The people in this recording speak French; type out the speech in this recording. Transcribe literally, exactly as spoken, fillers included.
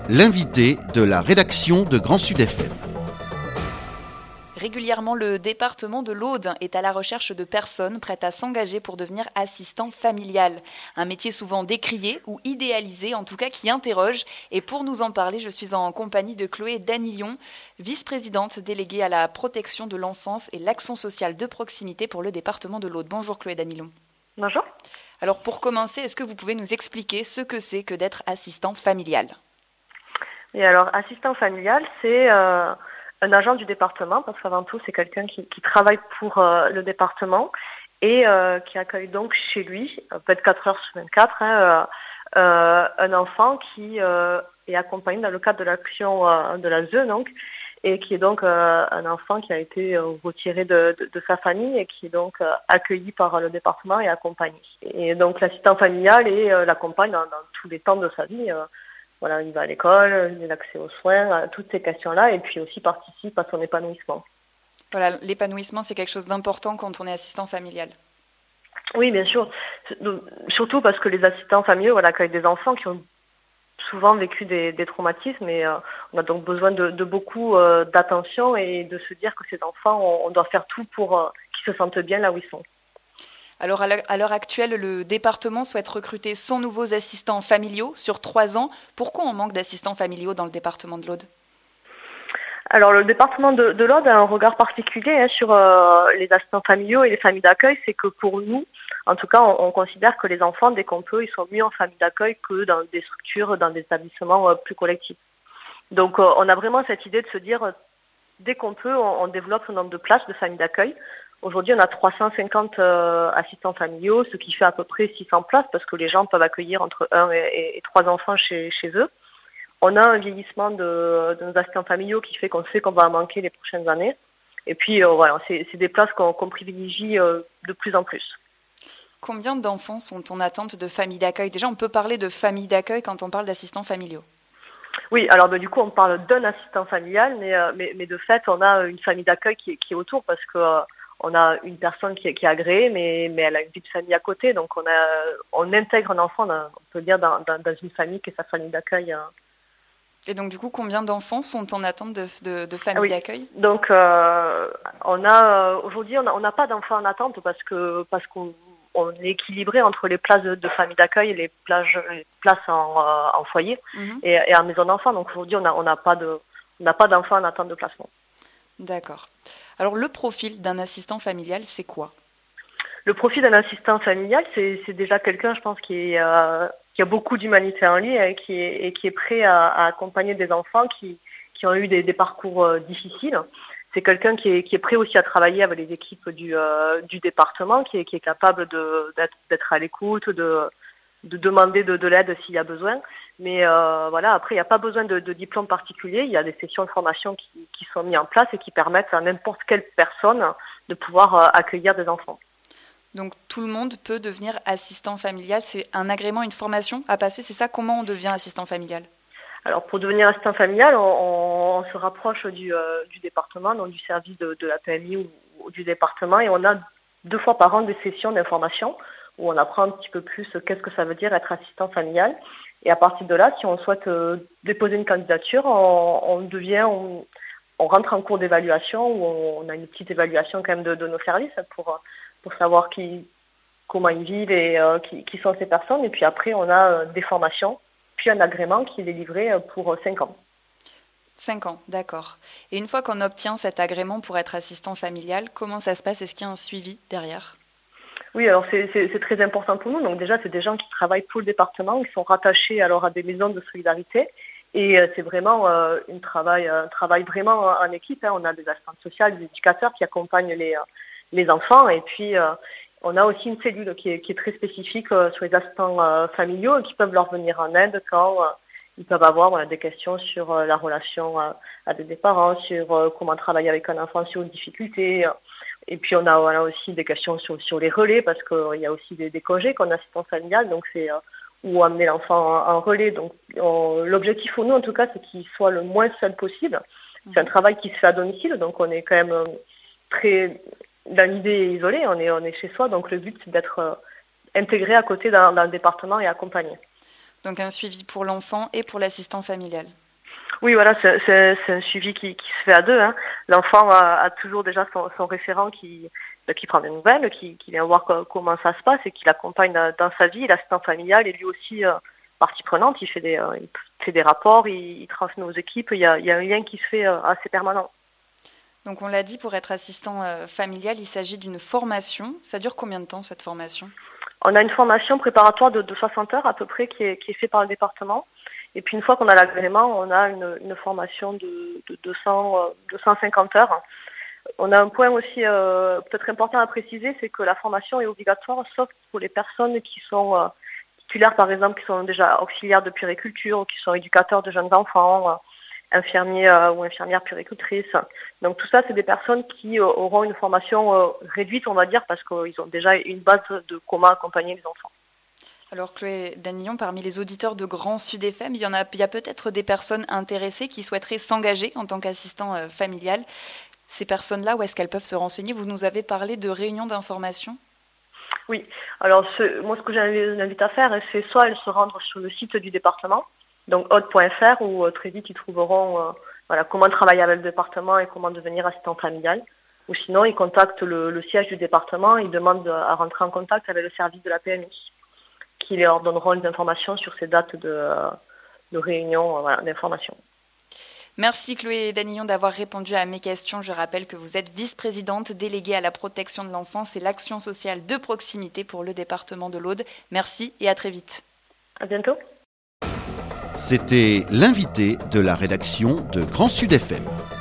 L'invité de la rédaction de Grand Sud F M. Régulièrement, le département de l'Aude est à la recherche de personnes prêtes à s'engager pour devenir assistant familial. Un métier souvent décrié ou idéalisé, en tout cas qui interroge. Et pour nous en parler, je suis en compagnie de Chloé Danillon, vice-présidente déléguée à la protection de l'enfance et l'action sociale de proximité pour le département de l'Aude. Bonjour Chloé Danillon. Bonjour. Alors pour commencer, est-ce que vous pouvez nous expliquer ce que c'est que d'être assistant familial ? Et alors, assistant familial, c'est euh, un agent du département, parce qu'avant tout, c'est quelqu'un qui, qui travaille pour euh, le département et euh, qui accueille donc chez lui, vingt-quatre heures sur vingt-quatre, hein, euh, euh, un enfant qui euh, est accompagné dans le cadre de l'action euh, de la Z E, donc, et qui est donc euh, un enfant qui a été euh, retiré de, de, de sa famille et qui est donc euh, accueilli par le département et accompagné. Et donc, l'assistant familial et euh, l'accompagne dans, dans tous les temps de sa vie. Euh, Voilà, il va à l'école, il a l'accès aux soins, à toutes ces questions-là, et puis aussi participe à son épanouissement. Voilà, l'épanouissement, c'est quelque chose d'important quand on est assistant familial. Oui, bien sûr. Surtout parce que les assistants familiaux voilà, accueillent des enfants qui ont souvent vécu des, des traumatismes, et euh, on a donc besoin de, de beaucoup euh, d'attention et de se dire que ces enfants, on, on doit faire tout pour euh, qu'ils se sentent bien là où ils sont. Alors à l'heure actuelle, le département souhaite recruter cent nouveaux assistants familiaux sur trois ans. Pourquoi on manque d'assistants familiaux dans le département de l'Aude ? Alors le département de, de l'Aude a un regard particulier hein, sur euh, les assistants familiaux et les familles d'accueil. C'est que pour nous, en tout cas, on, on considère que les enfants, dès qu'on peut, ils sont mieux en famille d'accueil que dans des structures, dans des établissements euh, plus collectifs. Donc euh, on a vraiment cette idée de se dire, euh, dès qu'on peut, on, on développe le nombre de places de familles d'accueil. Aujourd'hui, on a trois cent cinquante euh, assistants familiaux, ce qui fait à peu près six cents places parce que les gens peuvent accueillir entre un et, et trois enfants chez, chez eux. On a un vieillissement de, de nos assistants familiaux qui fait qu'on sait qu'on va en manquer les prochaines années. Et puis, euh, voilà, c'est, c'est des places qu'on, qu'on privilégie euh, de plus en plus. Combien d'enfants sont en attente de famille d'accueil ? Déjà, on peut parler de famille d'accueil quand on parle d'assistants familiaux. Oui, alors ben, du coup, on parle d'un assistant familial, mais, euh, mais, mais de fait, on a une famille d'accueil qui est, qui est autour parce que... Euh, on a une personne qui est, qui est agréée, mais, mais elle a une vie de famille à côté. Donc, on, a, on intègre un enfant, dans, on peut dire, dans, dans, dans une famille qui est sa famille d'accueil. Hein. Et donc, du coup, combien d'enfants sont en attente de, de, de famille oui. d'accueil ? Donc, euh, on a, aujourd'hui, on n'a pas d'enfants en attente parce, que, parce qu'on on est équilibré entre les places de, de famille d'accueil et les places, les places en, euh, en foyer mm-hmm. et, et en maison d'enfants. Donc, aujourd'hui, on n'a on n'a pas, de, on n'a pas d'enfants en attente de placement. D'accord. Alors, le profil d'un assistant familial, c'est quoi ? Le profil d'un assistant familial, c'est, c'est déjà quelqu'un, je pense, qui, est, euh, qui a beaucoup d'humanité en lui et qui est, et qui est prêt à, à accompagner des enfants qui, qui ont eu des, des parcours euh, difficiles. C'est quelqu'un qui est, qui est prêt aussi à travailler avec les équipes du, euh, du département, qui est, qui est capable de, d'être, d'être à l'écoute, de, de demander de, de l'aide s'il y a besoin. Mais euh, voilà, après, il n'y a pas besoin de, de diplôme particulier. Il y a des sessions de formation qui, qui sont mises en place et qui permettent à n'importe quelle personne de pouvoir euh, accueillir des enfants. Donc, tout le monde peut devenir assistant familial. C'est un agrément, une formation à passer. C'est ça ? Comment on devient assistant familial ? Alors, pour devenir assistant familial, on, on, on se rapproche du, euh, du département, donc du service de, de la P M I ou, ou du département. Et on a deux fois par an des sessions d'information où on apprend un petit peu plus qu'est-ce que ça veut dire être assistant familial. Et à partir de là, si on souhaite euh, déposer une candidature, on, on devient, on, on rentre en cours d'évaluation où on, on a une petite évaluation quand même de, de nos services pour, pour savoir qui, comment ils vivent et euh, qui, qui sont ces personnes. Et puis après, on a euh, des formations, puis un agrément qui est délivré pour cinq ans. cinq ans, d'accord. Et une fois qu'on obtient cet agrément pour être assistant familial, comment ça se passe ? Est-ce qu'il y a un suivi derrière ? Oui, alors c'est, c'est, c'est très important pour nous. Donc déjà, c'est des gens qui travaillent pour le département, ils sont rattachés alors à des maisons de solidarité. Et euh, c'est vraiment euh, une travail, un travail vraiment en équipe. Hein. On a des assistantes sociales, des éducateurs qui accompagnent les, euh, les enfants. Et puis, euh, on a aussi une cellule qui est, qui est très spécifique euh, sur les assistants euh, familiaux et qui peuvent leur venir en aide quand euh, ils peuvent avoir voilà, des questions sur euh, la relation euh, avec des parents, sur euh, comment travailler avec un enfant sur une difficulté. Euh, Et puis on a, on a aussi des questions sur, sur les relais parce qu'il euh, y a aussi des, des congés qu'on a assistance familiale, donc c'est euh, où amener l'enfant en, en relais. Donc on, l'objectif pour nous en tout cas c'est qu'il soit le moins seul possible. C'est un travail qui se fait à domicile, donc on est quand même euh, très dans l'idée isolée, on est, on est chez soi, donc le but c'est d'être euh, intégré à côté d'un, d'un département et accompagné. Donc un suivi pour l'enfant et pour l'assistant familial. Oui, voilà, c'est, c'est, c'est un suivi qui, qui se fait à deux. Hein. L'enfant a, a toujours déjà son, son référent qui, qui prend des nouvelles, qui, qui vient voir co- comment ça se passe et qui l'accompagne dans, dans sa vie. L'assistant familial est lui aussi euh, partie prenante. Il fait des, euh, il fait des rapports, il, il transmet aux équipes. Il y a, il y a un lien qui se fait euh, assez permanent. Donc on l'a dit, pour être assistant euh, familial, il s'agit d'une formation. Ça dure combien de temps cette formation ? On a une formation préparatoire de, de soixante heures à peu près qui est, qui est faite par le département. Et puis une fois qu'on a l'agrément, on a une, une formation de, de deux cents, deux cent cinquante heures. On a un point aussi euh, peut-être important à préciser, c'est que la formation est obligatoire, sauf pour les personnes qui sont euh, titulaires, par exemple, qui sont déjà auxiliaires de puériculture, qui sont éducateurs de jeunes enfants, euh, infirmiers euh, ou infirmières puéricultrices. Donc tout ça, c'est des personnes qui euh, auront une formation euh, réduite, on va dire, parce qu'ils ont déjà une base de comment accompagner les enfants. Alors Chloé Danillon, parmi les auditeurs de Grand Sud F M, il y en a, il y a peut-être des personnes intéressées qui souhaiteraient s'engager en tant qu'assistant euh, familial. Ces personnes-là, où est-ce qu'elles peuvent se renseigner ? Vous nous avez parlé de réunions d'information ? Oui, alors ce, moi ce que j'invite à faire, c'est soit elles se rendre sur le site du département, donc aude point f r, où euh, très vite ils trouveront euh, voilà, comment travailler avec le département et comment devenir assistant familial. Ou sinon, ils contactent le, le siège du département et ils demandent à rentrer en contact avec le service de la P M I, qui leur donneront des informations sur ces dates de, de réunion, voilà, d'information. Merci Chloé Danillon d'avoir répondu à mes questions. Je rappelle que vous êtes vice-présidente déléguée à la protection de l'enfance et l'action sociale de proximité pour le département de l'Aude. Merci et à très vite. À bientôt. C'était l'invité de la rédaction de Grand Sud F M.